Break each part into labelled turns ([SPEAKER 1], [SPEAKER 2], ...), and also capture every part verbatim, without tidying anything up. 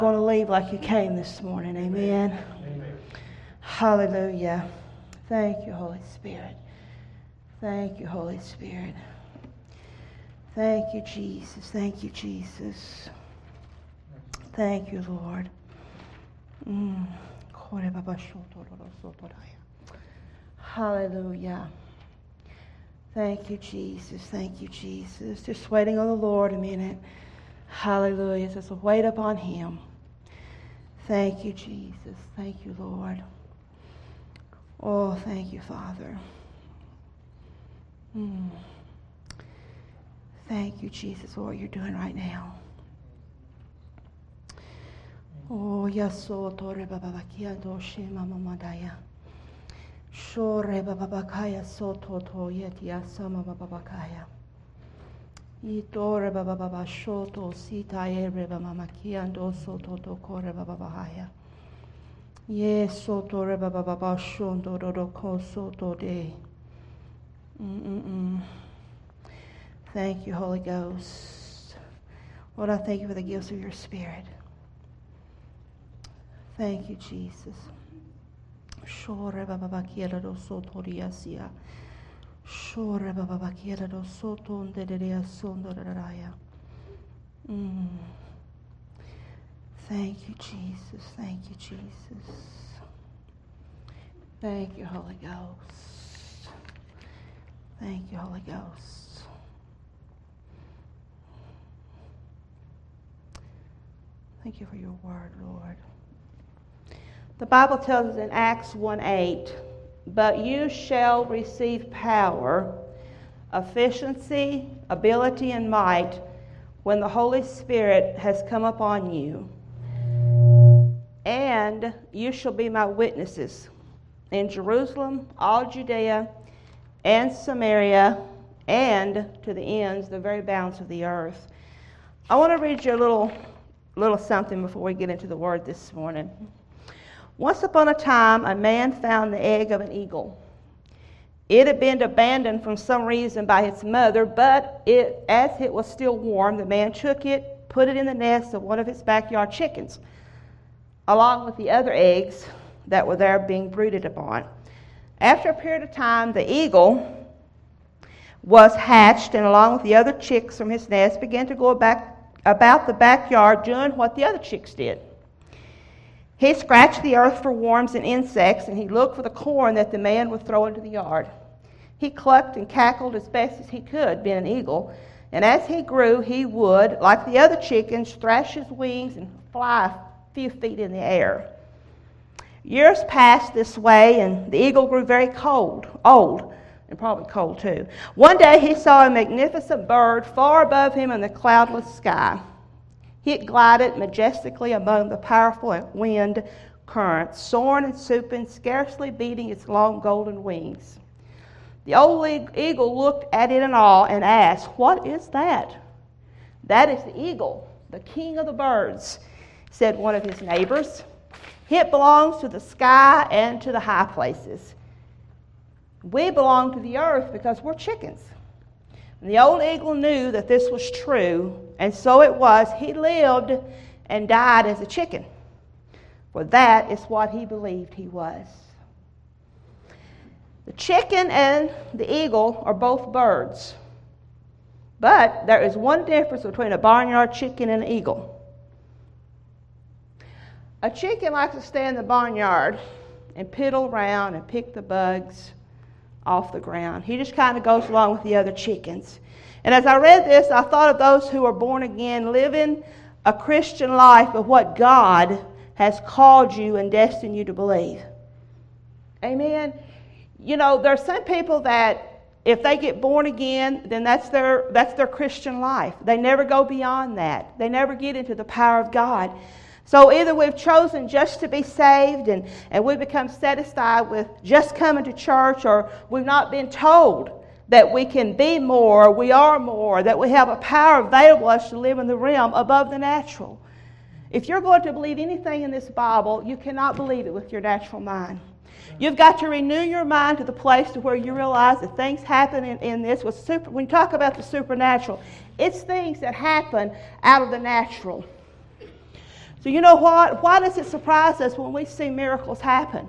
[SPEAKER 1] Going to leave like you came this morning. Amen. Amen. Hallelujah. Thank you, Holy Spirit. Thank you, Holy Spirit. Thank you, Jesus. Thank you, Jesus. Thank you, Lord. Mm. Hallelujah. Thank you, Jesus. Thank you, Jesus. Just waiting on the Lord a minute. Hallelujah. Just wait upon Him. Thank you, Jesus. Thank you, Lord. Oh, thank you, Father. Mm. Thank you, Jesus, for what you're doing right now. Oh, yaso tore bababakia doshi mama madaya. Shore bababakaya soto to yetia sama bababakaya. Itore bababa shoto sita ere babamakia ando soto to kore bababahaya. Yes, soto re bababa shondo dodoko soto de. Mm-mm-mm. Thank you, Holy Ghost. Lord, I thank you for the gifts of your Spirit. Thank you, Jesus. Shore bababakia do soto riasia. Shore bababakia do soto ndereya sondo raraya. Mm. Thank you, Jesus. Thank you, Jesus. Thank you, Holy Ghost. Thank you, Holy Ghost. Thank you for your word, Lord. The Bible tells us in Acts one eight, but you shall receive power, efficiency, ability, and might when the Holy Spirit has come upon you. And you shall be my witnesses in Jerusalem, all Judea, and Samaria, and to the ends, the very bounds of the earth. I want to read you a little, little something before we get into the word this morning. Once upon a time, a man found the egg of an eagle. It had been abandoned for some reason by its mother, but it, as it was still warm, the man took it, put it in the nest of one of his backyard chickens, along with the other eggs that were there being brooded upon. After a period of time, the eagle was hatched, and along with the other chicks from his nest, began to go back about the backyard doing what the other chicks did. He scratched the earth for worms and insects, and he looked for the corn that the man would throw into the yard. He clucked and cackled as best as he could, being an eagle, and as he grew, he would, like the other chickens, thrash his wings and fly a few feet in the air. Years passed this way, and the eagle grew very cold, old, and probably cold too. One day he saw a magnificent bird far above him in the cloudless sky. It glided majestically among the powerful wind currents, soaring and swooping, scarcely beating its long golden wings. The old eagle looked at it in awe and asked, "What is that?" "That is the eagle, the king of the birds," said one of his neighbors. "It belongs to the sky and to the high places. We belong to the earth because we're chickens." And the old eagle knew that this was true, and so it was. He lived and died as a chicken, for that is what he believed he was. The chicken and the eagle are both birds, but there is one difference between a barnyard chicken and an eagle. A chicken likes to stay in the barnyard and piddle around and pick the bugs off the ground. He just kind of goes along with the other chickens. And as I read this, I thought of those who are born again, living a Christian life of what God has called you and destined you to believe. Amen. You know, there are some people that if they get born again, then that's their that's their Christian life. They never go beyond that. They never get into the power of God. So either we've chosen just to be saved and, and we become satisfied with just coming to church, or we've not been told that we can be more, we are more, that we have a power available to us to live in the realm above the natural. If you're going to believe anything in this Bible, you cannot believe it with your natural mind. You've got to renew your mind to the place to where you realize that things happen in, in this. With super, when you talk about the supernatural, it's things that happen out of the natural. So you know what? Why does it surprise us when we see miracles happen?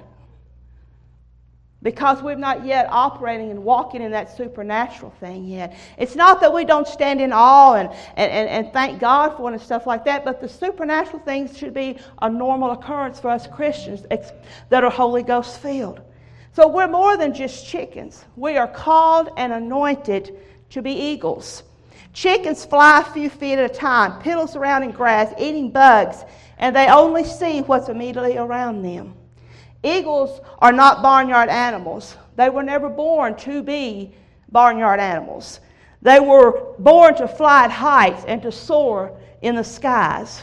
[SPEAKER 1] Because we're not yet operating and walking in that supernatural thing yet. It's not that we don't stand in awe and, and, and, and thank God for it and stuff like that, but the supernatural things should be a normal occurrence for us Christians that are Holy Ghost filled. So we're more than just chickens. We are called and anointed to be eagles. Chickens fly a few feet at a time, piddles around in grass, eating bugs, and they only see what's immediately around them. Eagles are not barnyard animals. They were never born to be barnyard animals. They were born to fly at heights and to soar in the skies.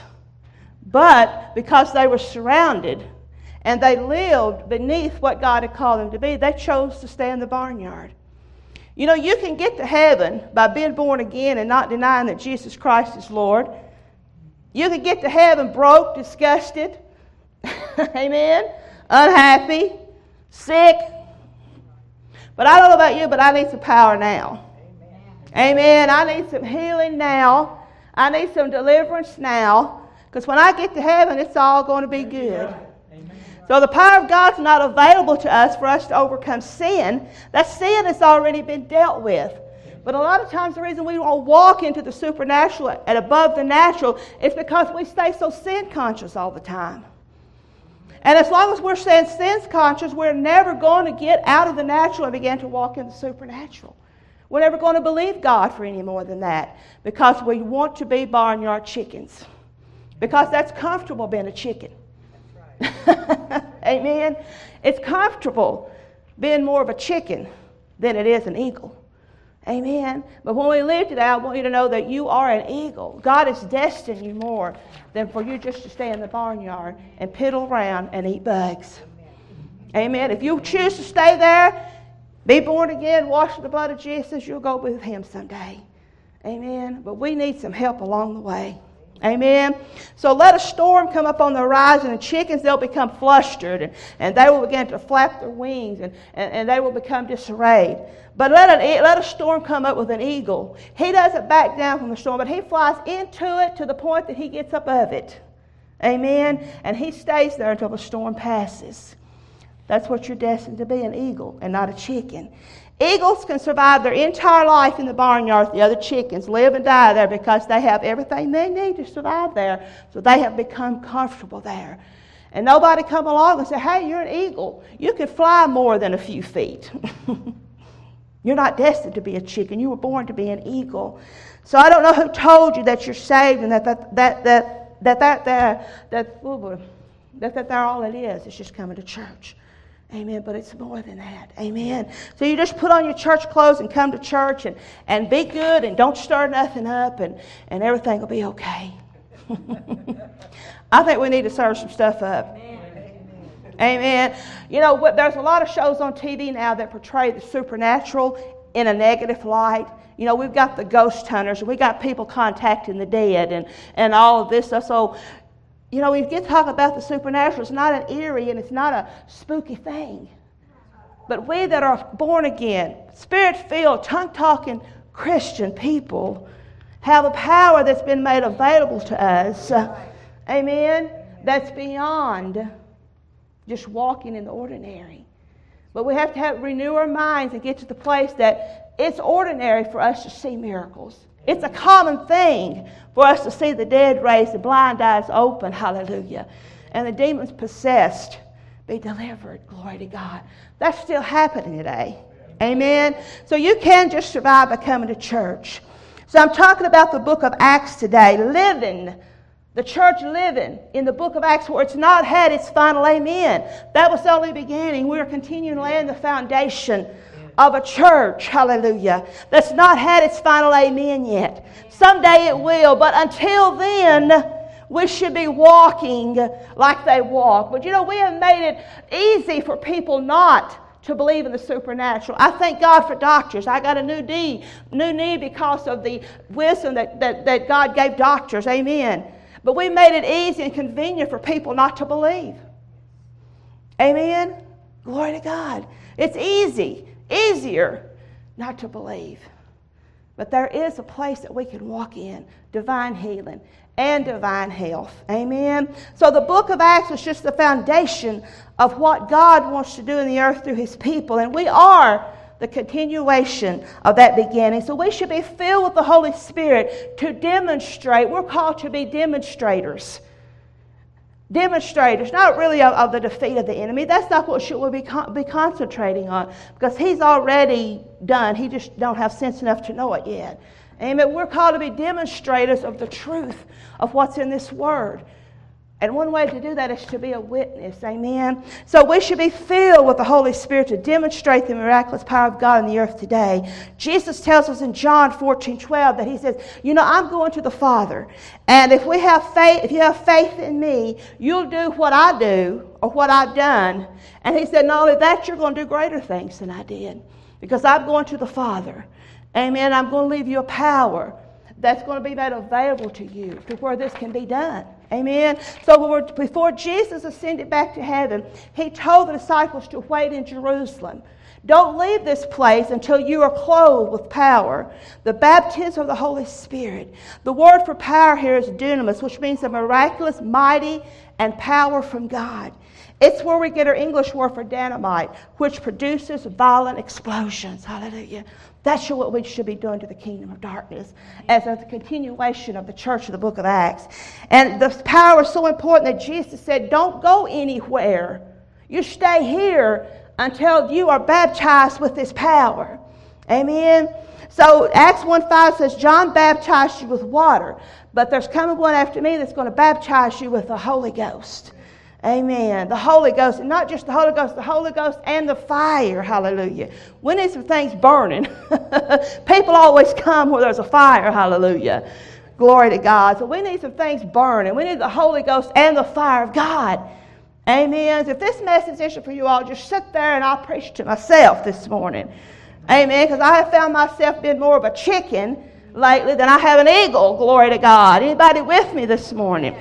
[SPEAKER 1] But because they were surrounded and they lived beneath what God had called them to be, they chose to stay in the barnyard. You know, you can get to heaven by being born again and not denying that Jesus Christ is Lord. You can get to heaven broke, disgusted, amen, unhappy, sick. But I don't know about you, but I need some power now. Amen. Amen. I need some healing now. I need some deliverance now. Because when I get to heaven, it's all going to be good. Amen. So the power of God's not available to us for us to overcome sin. That sin has already been dealt with. But a lot of times the reason we don't walk into the supernatural and above the natural is because we stay so sin conscious all the time. And as long as we're staying sin conscious, we're never going to get out of the natural and begin to walk in the supernatural. We're never going to believe God for any more than that because we want to be barnyard chickens. Because that's comfortable being a chicken. That's right. Amen. It's comfortable being more of a chicken than it is an eagle. Amen. But when we live today, I want you to know that you are an eagle. God has destined you more than for you just to stay in the barnyard and piddle around and eat bugs. Amen. If you choose to stay there, be born again, wash with the blood of Jesus, you'll go with Him someday. Amen. But we need some help along the way. Amen. So let a storm come up on the horizon, and chickens, they'll become flustered, and, and they will begin to flap their wings, and, and, and they will become disarrayed. But let, an, let a storm come up with an eagle. He doesn't back down from the storm, but he flies into it to the point that he gets above it. Amen. And he stays there until the storm passes. That's what you're destined to be, an eagle and not a chicken. Eagles can survive their entire life in the barnyard. The other chickens live and die there because they have everything they need to survive there. So they have become comfortable there. And nobody come along and say, hey, you're an eagle. You can fly more than a few feet. You're not destined to be a chicken. You were born to be an eagle. So I don't know who told you that you're saved and that that that that that that that that, that, that, that they're all it is. It's just coming to church. Amen. But it's more than that. Amen. So you just put on your church clothes and come to church and, and be good and don't stir nothing up and, and everything will be okay. I think we need to stir some stuff up. Amen. Amen. You know, there's a lot of shows on T V now that portray the supernatural in a negative light. You know, we've got the ghost hunters and we got people contacting the dead and, and all of this stuff. So, you know, when you get to talk about the supernatural, it's not an eerie and it's not a spooky thing. But we that are born again, spirit-filled, tongue-talking Christian people have a power that's been made available to us. Uh, amen? That's beyond just walking in the ordinary. But we have to have, renew our minds and get to the place that it's ordinary for us to see miracles. It's a common thing for us to see the dead raised, the blind eyes open, hallelujah, and the demons possessed be delivered, glory to God. That's still happening today. Amen? So you can just survive by coming to church. So I'm talking about the book of Acts today, living, the church living in the book of Acts where it's not had its final amen. That was only beginning. We are continuing laying the foundation of a church, hallelujah, that's not had its final amen yet. Someday it will, but until then, we should be walking like they walk. But you know, we have made it easy for people not to believe in the supernatural. I thank God for doctors. I got a new knee, new knee because of the wisdom that, that, that God gave doctors, amen. But we made it easy and convenient for people not to believe. Amen? Glory to God. It's easy. Easier not to believe. But there is a place that we can walk in, divine healing, and divine health. Amen. So the book of Acts was just the foundation of what God wants to do in the earth through his people. And we are the continuation of that beginning. So we should be filled with the Holy Spirit to demonstrate. We're called to be demonstrators. Demonstrators, not really of, of the defeat of the enemy. That's not what should we be, con- be concentrating on, because he's already done. He just don't have sense enough to know it yet. Amen. We're called to be demonstrators of the truth of what's in this word. And one way to do that is to be a witness. Amen. So we should be filled with the Holy Spirit to demonstrate the miraculous power of God in the earth today. Jesus tells us in John fourteen twelve that he says, you know, I'm going to the Father. And if we have faith, if you have faith in me, you'll do what I do or what I've done. And he said, not only that, you're going to do greater things than I did. Because I'm going to the Father. Amen. I'm going to leave you a power that's going to be made available to you to where this can be done. Amen. So before Jesus ascended back to heaven, he told the disciples to wait in Jerusalem. Don't leave this place until you are clothed with power, the baptism of the Holy Spirit. The word for power here is dunamis, which means a miraculous, mighty, and power from God. It's where we get our English word for dynamite, which produces violent explosions. Hallelujah. That's what we should be doing to the kingdom of darkness as a continuation of the church of the book of Acts. And the power is so important that Jesus said, don't go anywhere. You stay here until you are baptized with this power. Amen. So Acts one five says, John baptized you with water, but there's coming one after me that's going to baptize you with the Holy Ghost. Amen. The Holy Ghost, and not just the Holy Ghost, the Holy Ghost and the fire. Hallelujah. We need some things burning. People always come where there's a fire. Hallelujah. Glory to God. So we need some things burning. We need the Holy Ghost and the fire of God. Amen. So if this message isn't for you all, just sit there and I'll preach to myself this morning. Amen. Because I have found myself being more of a chicken lately than I have an eagle. Glory to God. Anybody with me this morning?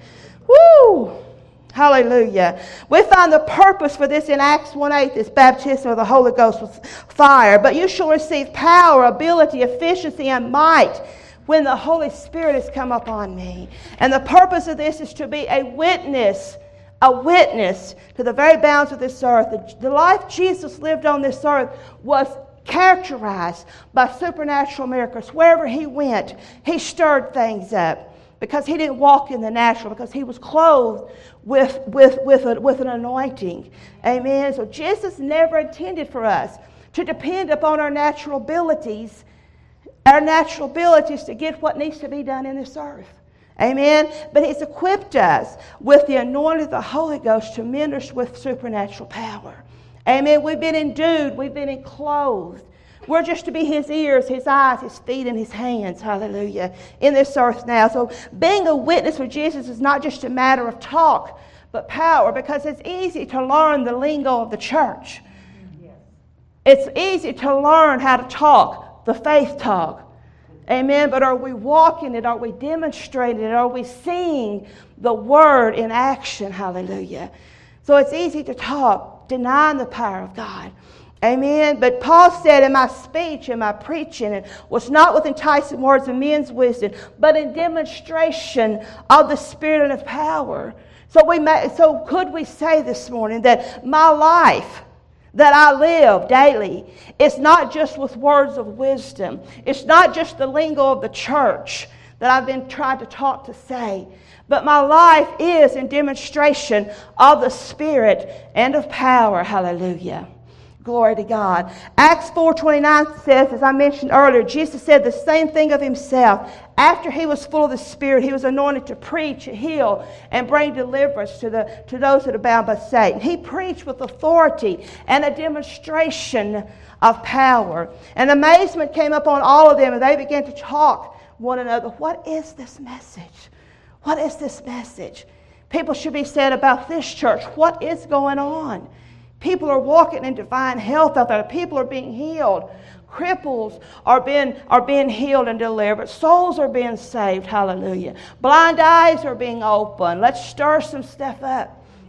[SPEAKER 1] Woo! Hallelujah. We find the purpose for this in Acts one eight, this baptism of the Holy Ghost with fire. But you shall receive power, ability, efficiency, and might when the Holy Spirit has come upon me. And the purpose of this is to be a witness, a witness to the very bounds of this earth. The, the life Jesus lived on this earth was characterized by supernatural miracles. Wherever he went, he stirred things up. Because he didn't walk in the natural, because he was clothed with, with, with, a, with an anointing. Amen. So Jesus never intended for us to depend upon our natural abilities, our natural abilities to get what needs to be done in this earth. Amen. But he's equipped us with the anointing of the Holy Ghost to minister with supernatural power. Amen. We've been endued. We've been enclosed. We're just to be his ears, his eyes, his feet, and his hands. Hallelujah. In this earth now. So being a witness for Jesus is not just a matter of talk, but power. Because it's easy to learn the lingo of the church. It's easy to learn how to talk, the faith talk. Amen. But are we walking it? Are we demonstrating it? Are we seeing the word in action? Hallelujah. So it's easy to talk, denying the power of God. Amen. But Paul said, in my speech, in my preaching, it was not with enticing words of men's wisdom, but in demonstration of the Spirit and of power. So we may, so could we say this morning that my life that I live daily is not just with words of wisdom. It's not just the lingo of the church that I've been trying to talk to say. But my life is in demonstration of the Spirit and of power. Hallelujah. Glory to God. Acts four twenty-nine says, as I mentioned earlier, Jesus said the same thing of himself. After he was full of the Spirit, he was anointed to preach, heal, and bring deliverance to, the, to those that are bound by Satan. He preached with authority and a demonstration of power. And amazement came upon all of them, and they began to talk one another. What is this message? What is this message? People should be said about this church. What is going on? People are walking in divine health out there. People are being healed. Cripples are being, are being healed and delivered. Souls are being saved. Hallelujah. Blind eyes are being opened. Let's stir some stuff up.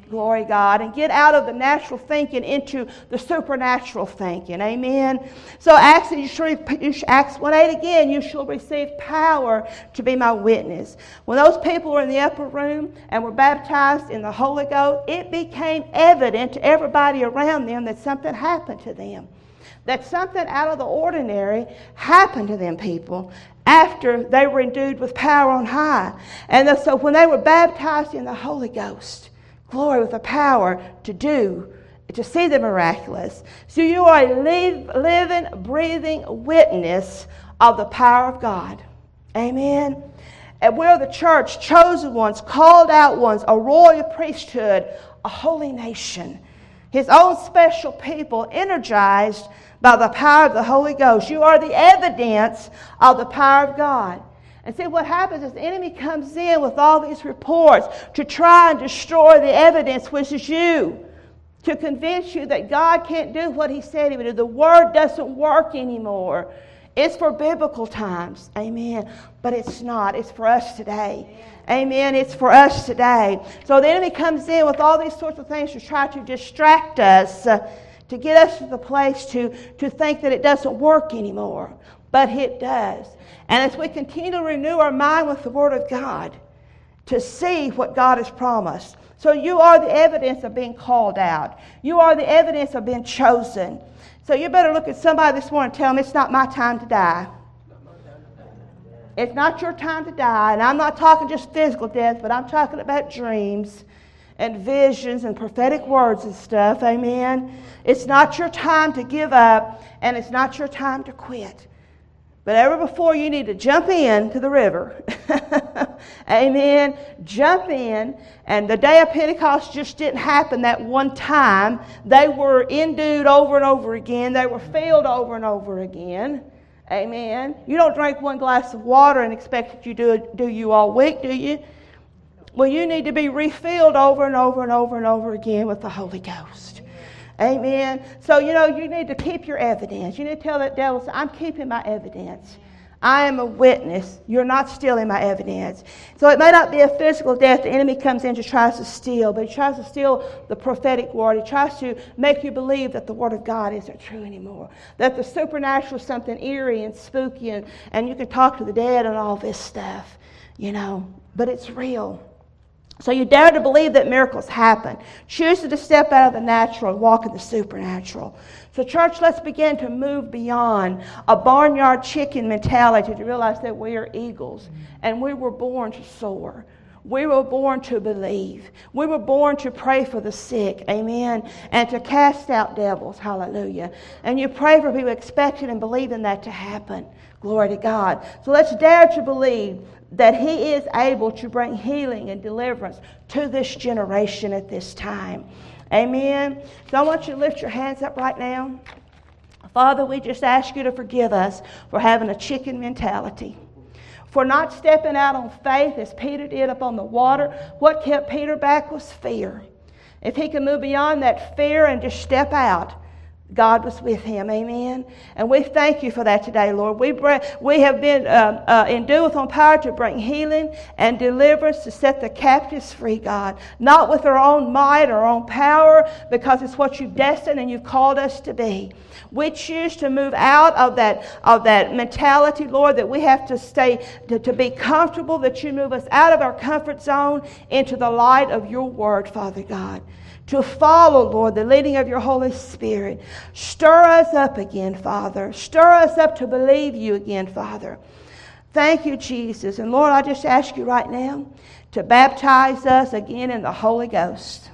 [SPEAKER 1] Glory to God. And get out of the natural thinking into the supernatural thinking. Amen. So Acts, Acts one eight again, you shall receive power to be my witness. When those people were in the upper room and were baptized in the Holy Ghost, it became evident to everybody around them that something happened to them. That something out of the ordinary happened to them people after they were endued with power on high. And so when they were baptized in the Holy Ghost, glory, with the power to do, to see the miraculous. So you are a live, living, breathing witness of the power of God. Amen. And we're the church, chosen ones, called out ones, a royal priesthood, a holy nation. His own special people, energized by the power of the Holy Ghost. You are the evidence of the power of God. And see, what happens is the enemy comes in with all these reports to try and destroy the evidence, which is you, to convince you that God can't do what he said he would do. The word doesn't work anymore. It's for biblical times. Amen. But it's not. It's for us today. Amen. It's for us today. So the enemy comes in with all these sorts of things to try to distract us, uh, to get us to the place to, to think that it doesn't work anymore. But it does. And as we continue to renew our mind with the Word of God, to see what God has promised. So you are the evidence of being called out. You are the evidence of being chosen. So you better look at somebody this morning and tell them it's not my time to die. It's not your time to die. And I'm not talking just physical death, but I'm talking about dreams and visions and prophetic words and stuff. Amen. It's not your time to give up, and it's not your time to quit. But ever before, you need to jump in to the river. Amen. Jump in. And the day of Pentecost just didn't happen that one time. They were endued over and over again. They were filled over and over again. Amen. You don't drink one glass of water and expect that you do, do you all week, do you? Well, you need to be refilled over and over and over and over again with the Holy Ghost. Amen. So, you know, you need to keep your evidence. You need to tell that devil, I'm keeping my evidence. I am a witness. You're not stealing my evidence. So it may not be a physical death. The enemy comes in and tries to steal, but he tries to steal the prophetic word. He tries to make you believe that the word of God isn't true anymore, that the supernatural is something eerie and spooky, and, and you can talk to the dead and all this stuff, you know, but it's real. So you dare to believe that miracles happen. Choose to step out of the natural and walk in the supernatural. So church, let's begin to move beyond a barnyard chicken mentality to realize that we are eagles and we were born to soar. We were born to believe. We were born to pray for the sick, amen, and to cast out devils, hallelujah. And you pray for people expecting and believing that to happen. Glory to God. So let's dare to believe that he is able to bring healing and deliverance to this generation at this time. Amen. So I want you to lift your hands up right now. Father, we just ask you to forgive us for having a chicken mentality, for not stepping out on faith as Peter did up on the water. What kept Peter back was fear. If he could move beyond that fear and just step out, God was with him, amen. And we thank you for that today, Lord. We bring, we have been uh, uh, endued with on power to bring healing and deliverance, to set the captives free, God. Not with our own might or our own power, because it's what you've destined and you've called us to be. We choose to move out of that of that mentality, Lord, that we have to stay, to, to be comfortable, that you move us out of our comfort zone into the light of your word, Father God. To follow, Lord, the leading of your Holy Spirit. Stir us up again, Father. Stir us up to believe you again, Father. Thank you, Jesus. And Lord, I just ask you right now to baptize us again in the Holy Ghost.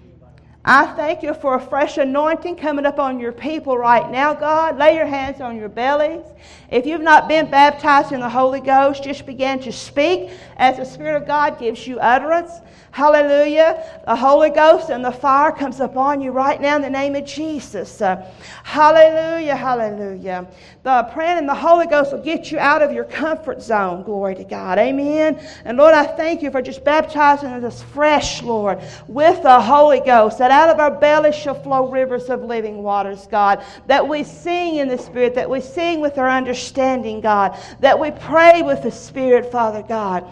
[SPEAKER 1] I thank you for a fresh anointing coming up on your people right now, God. Lay your hands on your bellies. If you've not been baptized in the Holy Ghost, just begin to speak as the Spirit of God gives you utterance. Hallelujah. The Holy Ghost and the fire comes upon you right now in the name of Jesus. Uh, hallelujah, hallelujah. The praying in the Holy Ghost will get you out of your comfort zone. Glory to God. Amen. And Lord, I thank you for just baptizing us fresh, Lord, with the Holy Ghost, that out of our bellies shall flow rivers of living waters, God. That we sing in the Spirit, that we sing with our understanding, God. That we pray with the Spirit, Father God.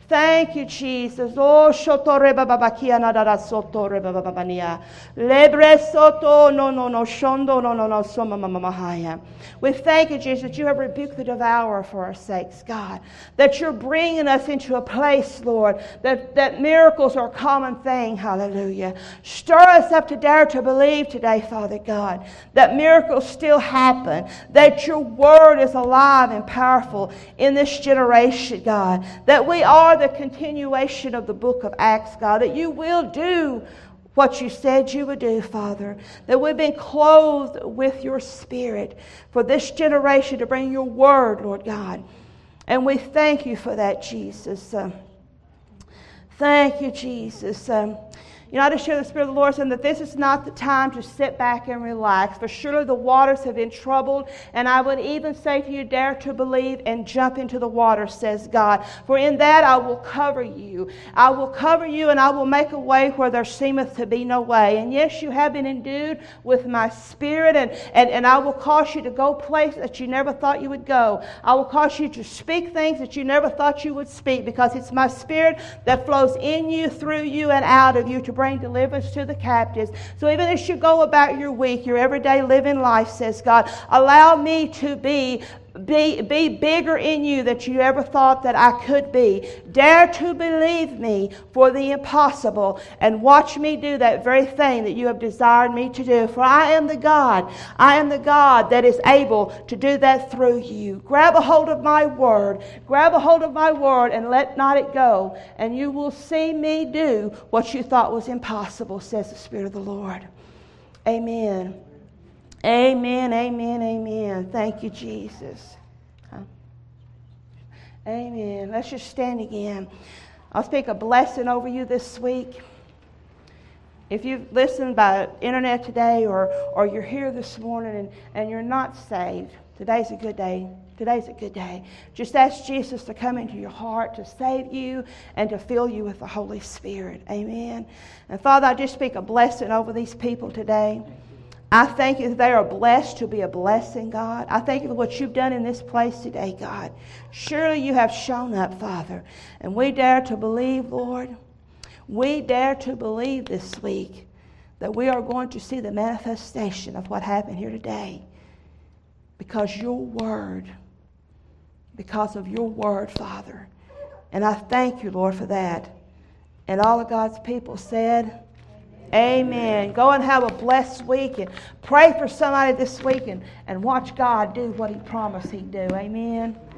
[SPEAKER 1] Thank you, Jesus. Oh, shotoreba babakia nadara sotoreba babania. Lebre soto no no no shondo no no no soma mamahaya. We thank you, Jesus, that you have rebuked the devourer for our sakes, God. That you're bringing us into a place, Lord, that, that miracles are a common thing. Hallelujah. Stir us up to dare to believe today, Father God, that miracles still happen, that your word is alive and powerful in this generation, God, that we are the continuation of the book of Acts, God, that you will do what you said you would do, Father, that we've been clothed with your Spirit for this generation to bring your word, Lord God. And we thank you for that, Jesus. Uh, thank you, Jesus. Um, You know, I just hear the Spirit of the Lord saying that this is not the time to sit back and relax, for surely the waters have been troubled, and I would even say to you, dare to believe and jump into the water, says God. For in that I will cover you. I will cover you, and I will make a way where there seemeth to be no way. And yes, you have been endued with my Spirit, and, and, and I will cause you to go places that you never thought you would go. I will cause you to speak things that you never thought you would speak, because it's my Spirit that flows in you, through you, and out of you to bring deliverance to the captives. So even as you go about your week, your everyday living life, says God, allow me to be Be, be bigger in you than you ever thought that I could be. Dare to believe me for the impossible, and watch me do that very thing that you have desired me to do. For I am the God. I am the God that is able to do that through you. Grab a hold of my word. Grab a hold of my word and let not it go. And you will see me do what you thought was impossible, says the Spirit of the Lord. Amen. Amen, amen, amen. Thank you, Jesus. Huh? Amen. Let's just stand again. I'll speak a blessing over you this week. If you've listened by internet today, or, or you're here this morning and, and you're not saved, today's a good day. Today's a good day. Just ask Jesus to come into your heart, to save you, and to fill you with the Holy Spirit. Amen. And Father, I just speak a blessing over these people today. I thank you that they are blessed to be a blessing, God. I thank you for what you've done in this place today, God. Surely you have shown up, Father. And we dare to believe, Lord. We dare to believe this week that we are going to see the manifestation of what happened here today. Because your word, because of your word, Father. And I thank you, Lord, for that. And all of God's people said, amen. Go and have a blessed week, and pray for somebody this week, and, and watch God do what he promised he'd do. Amen.